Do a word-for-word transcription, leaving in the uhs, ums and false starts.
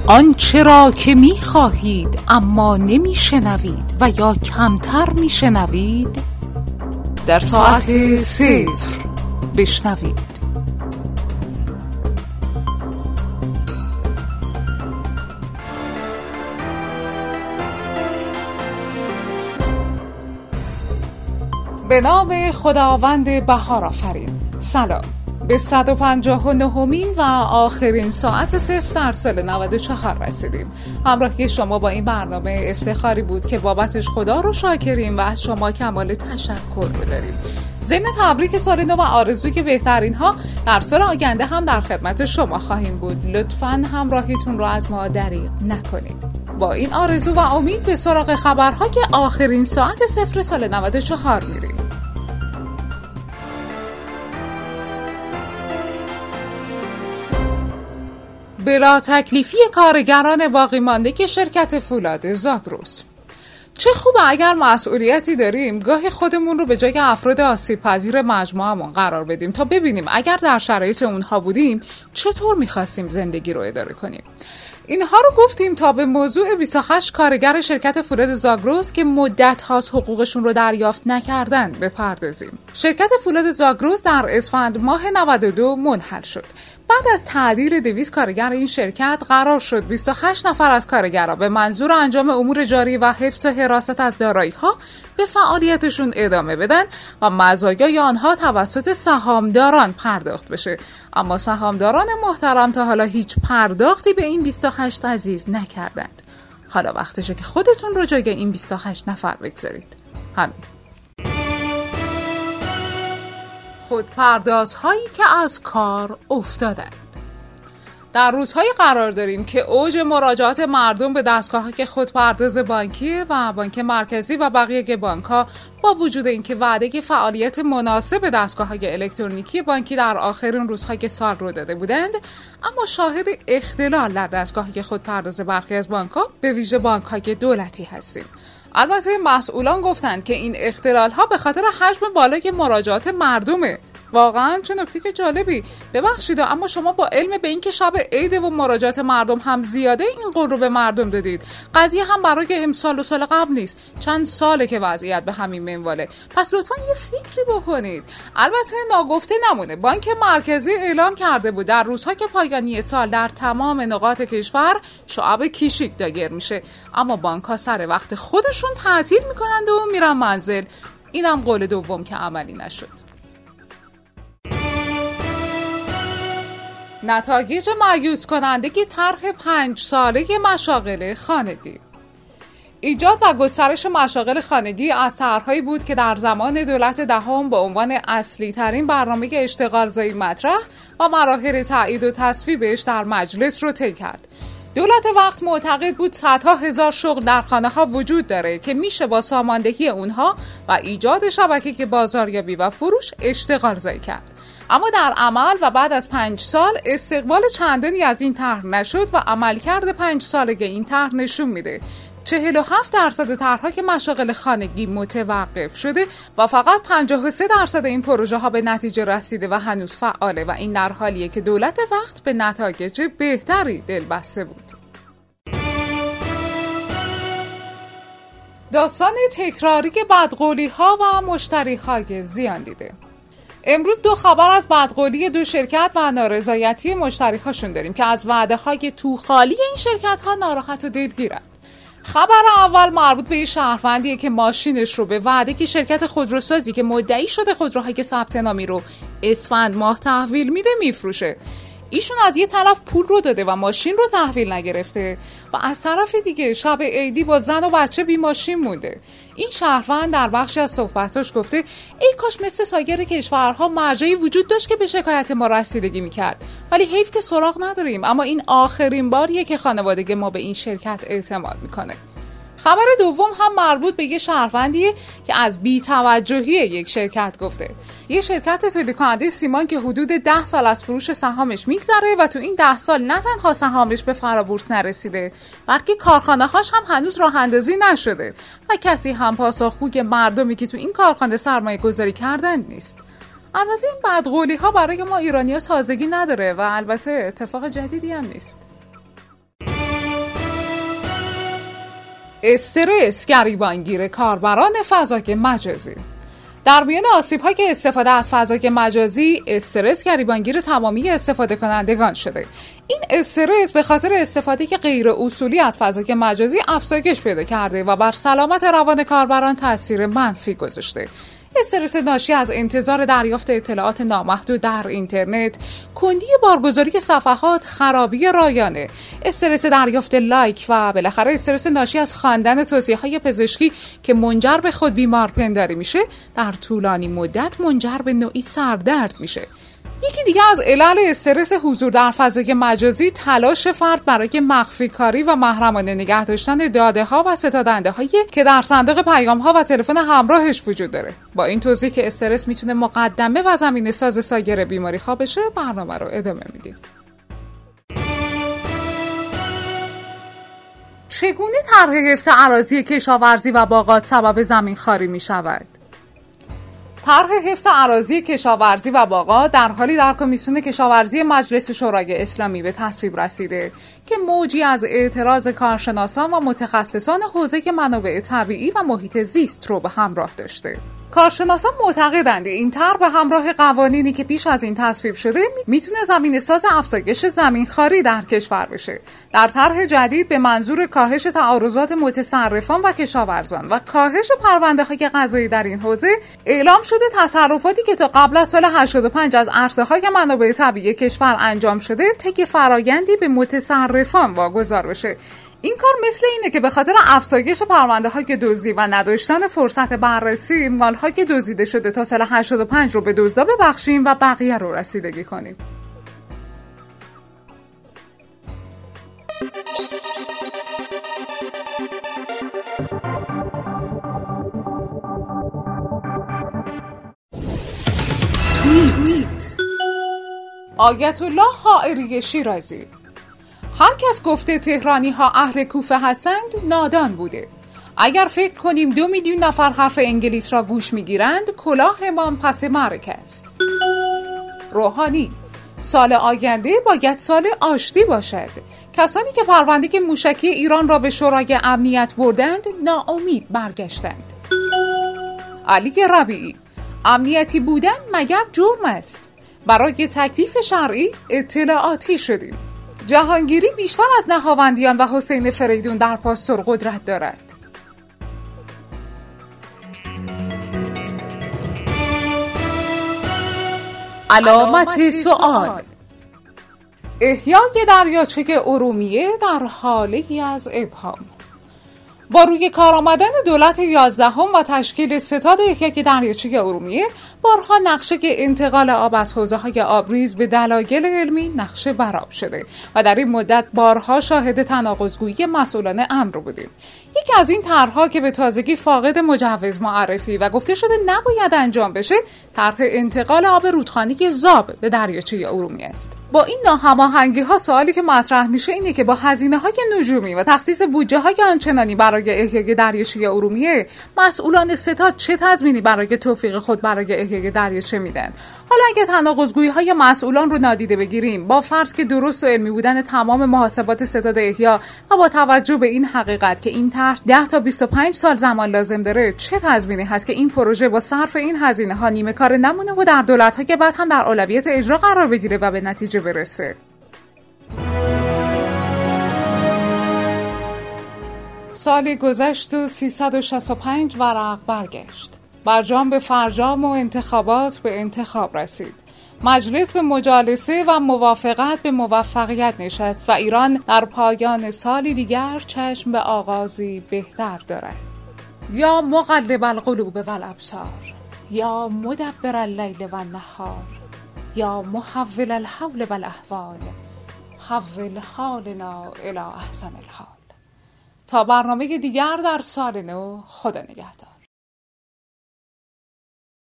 آنچه را که می خواهید اما نمی شنوید و یا کمتر می شنوید در ساعت صفر بشنوید. به نام خداوند بهار آفرین. سلام به صد و پنجاه و نهمین و آخرین ساعت صفر در سال نود و چهار رسیدیم. همراهی شما با این برنامه افتخاری بود که بابتش خدا رو شاکریم و از شما کمال تشکر بداریم. ضمن تبریک سال نو و آرزوی که بهترین ها در سال آینده هم در خدمت شما خواهیم بود. لطفاً همراهیتون رو از ما دریغ نکنید. با این آرزو و امید به سراغ خبرها که آخرین ساعت صفر سال نود و چهار میریم. بلا تکلیفی کارگران باقی مانده که شرکت فولاد زاگرس. چه خوبه اگر مسئولیتی داریم گاهی خودمون رو به جای افراد آسیب پذیر مجموعمون قرار بدیم تا ببینیم اگر در شرایط اونها بودیم چطور میخواستیم زندگی رو اداره کنیم. اینها رو گفتیم تا به موضوع بیست و هشت کارگر شرکت فولاد زاگرس که مدت هاست حقوقشون رو دریافت نکردن بپردازیم. شرکت فولاد زاگرس در اسفند ماه نود و دو منحل شد. بعد از تعدیل دویست کارگر این شرکت قرار شد بیست و هشت نفر از کارگرها به منظور انجام امور جاری و حفظ و حراست از دارایی‌ها به فعالیتشون ادامه بدن و مزایای آنها توسط سهامداران پرداخت بشه. اما سهامداران محترم تا حالا هیچ پرداختی به این بیست و هشت عزیز نکردند. حالا وقتشه که خودتون رو جای این بیست و هشت نفر بگذارید. همین. خودپردازهایی که از کار افتادند. در روزهای قرار داریم که اوج مراجعات مردم به دستگاه‌ها که خودپرداز بانکی و بانک مرکزی و بقیه بانک‌ها با وجود اینکه وعده فعالیت مناسب دستگاه‌های الکترونیکی بانکی در آخرین روزهای سال رو داده بودند، اما شاهد اختلال در دستگاه‌های خودپرداز برخی از بانک‌ها به ویژه بانک‌های دولتی هستیم. البته مسئولان گفتند که این اختلال‌ها به خاطر حجم بالای مراجعات مردمه. واقعا چه نکته که جالبی. ببخشید اما شما با علم به این که شب عید و مراجعات مردم هم زیاده این قول رو به مردم دادید. قضیه هم برای امسال و سال قبل نیست، چند ساله که وضعیت به همین منواله. پس لطفا یه فکری بکنید. البته ناگفته نمونه بانک مرکزی اعلام کرده بود در روزها که پایانی سال در تمام نقاط کشور شعب کیشیک داگر میشه، اما بانک‌ها سر وقت خودشون تعطیل میکنند و میرن منزل. اینم قول دوم که عملی نشد. نتایج مایوس کننده که طرح پنج ساله مشاغل خانگی. ایجاد و گسترش مشاغل خانگی از طرح‌هایی بود که در زمان دولت دهم به عنوان اصلی ترین برنامه اشتغالزایی مطرح و مراحل تایید و تصویبش در مجلس رو طی کرد. دولت وقت معتقد بود صدها هزار شغل در خانه‌ها وجود داره که میشه با ساماندهی اونها و ایجاد شبکه بازاریابی و فروش اشتغالزایی کرد. اما در عمل و بعد از پنج سال استقبال چندانی از این طرح نشد و عملکرد پنج ساله این طرح نشون میده چهل و هفت درصد طرح‌ها که مشاغل خانگی متوقف شده و فقط پنجاه و سه درصد این پروژه ها به نتیجه رسیده و هنوز فعاله و این در حالیه که دولت وقت به نتایج بهتری دل بسته بود. داستان تکراری بدقولی ها و مشتری های زیان دیده. امروز دو خبر از بدقولی دو شرکت و نارضایتی مشتری هاشون داریم که از وعده های تو خالی این شرکت ها ناراحت و دلگیرند. خبر اول مربوط به یه شهروندیه که ماشینش رو به وعده که شرکت خودروسازی که مدعی شده خودروهای ثبت نامی رو اسفند ماه تحویل میده میفروشه. ایشون از یه طرف پول رو داده و ماشین رو تحویل نگرفته و از طرف دیگه شب عیدی با زن و بچه بی ماشین مونده. این شهروند در بخشی از صحبتاش گفته ای کاش مثل سایر کشورها مرجعی وجود داشت که به شکایت ما رسیدگی میکرد، ولی حیف که سراغ نداریم. اما این آخرین باریه که خانوادگی ما به این شرکت اعتماد میکنه. خبر دوم هم مربوط به یه شهروندیه که از بی‌توجهی یک شرکت گفته. یه شرکت تولید کننده سیمان که حدود ده سال از فروش سهامش میگذره و تو این ده سال نه تنها سهامش به فرابورس نرسیده، بلکه کارخانه‌هاش هم هنوز راه اندازی نشده و کسی هم پاسخگوی مردمی که تو این کارخانه سرمایه گذاری کردن نیست. البته این بدقولی ها برای ما ایرانی‌ها تازگی نداره و البته اتفاق جدیدی هم نیست. استرس گریبانگیر کاربران فضای مجازی. در میان آسیب‌هایی که استفاده از فضای مجازی، استرس گریبانگیر تمامی استفاده کنندگان شده. این استرس به خاطر استفاده غیر اصولی از فضای مجازی افزایش پیدا کرده و بر سلامت روان کاربران تاثیر منفی گذاشته. استرس ناشی از انتظار دریافت اطلاعات نامحدود در اینترنت، کندی بارگذاری صفحات، خرابی رایانه، استرس دریافت لایک و بالاخره استرس ناشی از خواندن توصیه‌های پزشکی که منجر به خود بیمارپنداری میشه، در طولانی مدت منجر به نوعی سردرد میشه. یکی دیگه از علل استرس حضور در فضای مجازی تلاش فرد برای مخفی کاری و محرمانه نگه داشتن داده ها و ستادنده هایی که در صندوق پیام ها و تلفن همراهش وجود داره. با این توضیح که استرس میتونه مقدمه و زمینه ساز سایر بیماری ها بشه، برنامه رو ادامه میدیم. چگونه طرح حفظ اراضی کشاورزی و باغات سبب زمین خواری میشود؟ طرح حفظ اراضی کشاورزی و باغات در حالی در کمیسیون کشاورزی مجلس شورای اسلامی به تصویب رسیده که موجی از اعتراض کارشناسان و متخصصان حوزه منابع طبیعی و محیط زیست رو به همراه داشته. کارشناسان معتقدند این طرح به همراه قوانینی که پیش از این تصویب شده میتونه زمینه ساز افزایش زمینخواری در کشور بشه. در طرح جدید به منظور کاهش تعارضات متصرفان و کشاورزان و کاهش پرونده‌های قضایی در این حوزه، اعلام شده تصرفاتی که تا قبل از سال هشتاد و پنج از عرصه‌های منابع طبیعی کشور انجام شده، طی فرایندی به متصرفان واگذار بشه. این کار مثل اینه که به خاطر افزایش پرونده‌های دزدی و نداشتن فرصت بررسی، مال‌های دزدیده شده تا سال هشتاد و پنج رو به دزدا ببخشیم و بقیه رو رسیدگی کنیم. توییت آیت الله حائری شیرازی: هر کس گفته تهرانی ها اهل کوفه هستند نادان بوده. اگر فکر کنیم دو میلیون نفر حرف انگلیس را گوش میگیرند، کلاهمان پس معرک است. روحانی: سال آینده باید سال آشتی باشد. کسانی که پرونده موشکی ایران را به شورای امنیت بردند ناامید برگشتند. علی ربیعی: امنیتی بودن مگر جرم است؟ برای تکلیف شرعی اطلاعاتی شدیم. جهانگیری بیشتر از نهاوندیان و حسین فریدون در پاسور قدرت دارد. علامت سوال: احیای دریاچه ارومیه در حالی از ابهام. با روی کار آمدن دولت یازدهم و تشکیل ستاد احیای دریاچه ارومیه، بارها نقشه انتقال آب از حوزه‌های آبریز به دلایل علمی نقشه برآب شده و در این مدت بارها شاهد تناقض‌گویی مسئولان امر بودیم. یکی از این طرح‌ها که به تازگی فاقد مجوز معرفی و گفته شده نباید انجام بشه، طرح انتقال آب رودخانه زاب به دریاچه ارومیه است. با این ناهماهنگی‌ها سوالی که مطرح میشه اینه که با هزینه‌های نجومی و تخصیص بودجه‌های آنچنانی برای احیای دریاچه ارومیه، مسئولان ستاد چه تضمینی برای توفیق خود برای احیای دریاچه میدن؟ حالا اگه تناقض‌گویی‌های مسئولان رو نادیده بگیریم، با فرض که درست و علمی بودن تمام محاسبات ستاد احیا و با توجه به این حقیقت که این طرح ده تا بیست و پنج سال زمان لازم داره، چه تضمینی هست که این پروژه با صرف این هزینه‌ها نیمه کار نمونه و در دولت‌ها که بعد هم در اولویت اجرا قرار بگیره و به نتیجه برسه؟ سالی گذشت و سیصد و شصت و پنج ورق برگشت. برجام به فرجام و انتخابات به انتخاب رسید. مجلس به مجالسه و موافقت به موفقیت نشست و ایران در پایان سالی دیگر چشم به آغازی بهتر دارد. یا مقلب القلوب و الابصار، یا مدبر اللیل و النهار، یا محول الحول و الاحوال، حول حالنا الی احسن الحال. تا برنامه دیگر در سال نو، خدا نگهدار.